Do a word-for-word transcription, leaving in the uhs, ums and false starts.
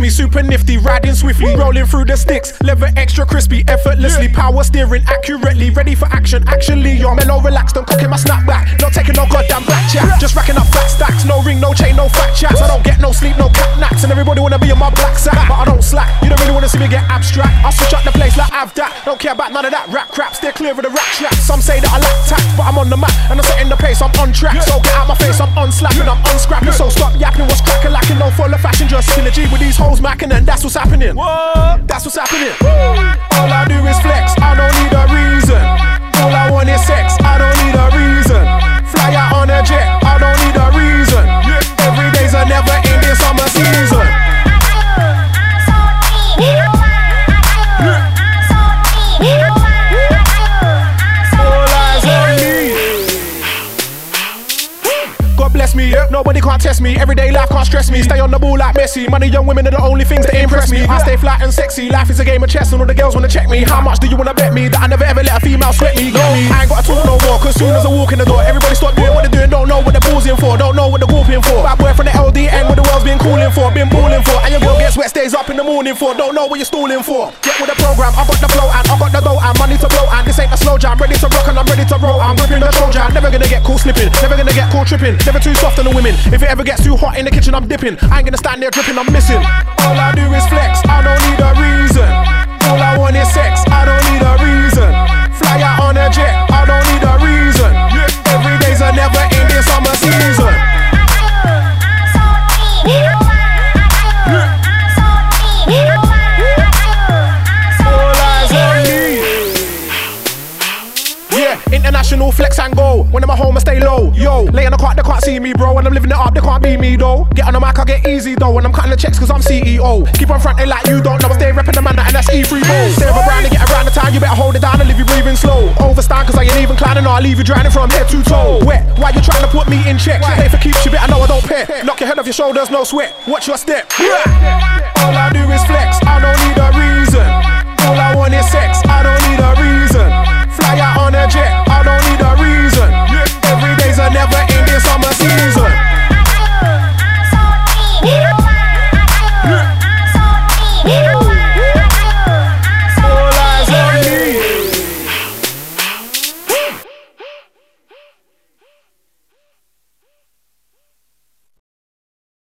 me, super nifty, riding swiftly, rolling through the sticks, leather extra crispy, effortlessly, power steering accurately, ready for action, actually, yo, mellow, relaxed, don't cocking my snapback, not taking no goddamn black chat, just racking up fat stacks, no ring, no chain, no fat chats, I don't get no sleep, no cat naps, and everybody wanna be on my black sack, but I don't slack, you don't really wanna see me get abstract, I'll switch up the place like I've that, don't care about none of that rap crap, steer clear of the rap trap, some say that I lack tact, but I'm on the map, and I'm setting the pace, I'm on track, so get out my face, I'm unslapping, I'm unscrapping, so stop yapping, what's cracking, lacking, no full of fashion, just in the G with these hoes macking, and that's what's happening, what? That's what's happening, all I do is flex, I don't need a reason, all I want is sex, I don't need a reason, fly out on a jet, I don't need a reason, every day's a never ending summer season. Bless me, yeah. Nobody can't test me. Everyday life can't stress me. Stay on the ball like Messi. Money, young women are the only things that impress me. I stay flat and sexy. Life is a game of chess, and all the girls wanna check me. How much do you wanna bet me that I never ever let a female sweat me? Get me? I ain't gotta talk no more. Cause soon as I walk in the door, everybody start doing what they're doing. Don't know what they're pausing for. Don't know what they're whooping for. Bad boy from the L D N, what the world's been calling for, been balling for. And your girl gets wet, stays up in the morning for. Don't know what you're stalling for. Get with the program. I got the flow and I got the dough and money to blow. And this ain't a slow jam. Ready to rock and I'm ready to roll. I'm gripping the Trojan. Never gonna get caught slipping. Never gonna get caught tripping. Never too soft on the women. If it ever gets too hot in the kitchen, I'm dipping. I ain't gonna stand there dripping, I'm missing. All I do is flex, I don't need a reason. All I want is sex, I don't need a reason. Fly out on a jet, I don't need a reason. Every day's a never ending summer season. All eyes on me. Yeah, international flex and go. When I'm at home I stay low. Yo, lay on the cart, they can't see me, bro. When I'm living it up, they can't be me, though. Get on the mic, I get easy, though. When I'm cutting the checks, cause I'm C E O. Keep on fronting like you don't know. I stay repping the man, and that's E three bro. Stay around and get around the time, you better hold it down and leave you breathing slow. Overstand, cause I ain't even climbing, or I'll leave you drowning from head to toe. Wet, why you trying to put me in check? Pay for keeps, you better know I don't pay. Knock your head off your shoulders, no sweat. Watch your step. All I do is flex, I know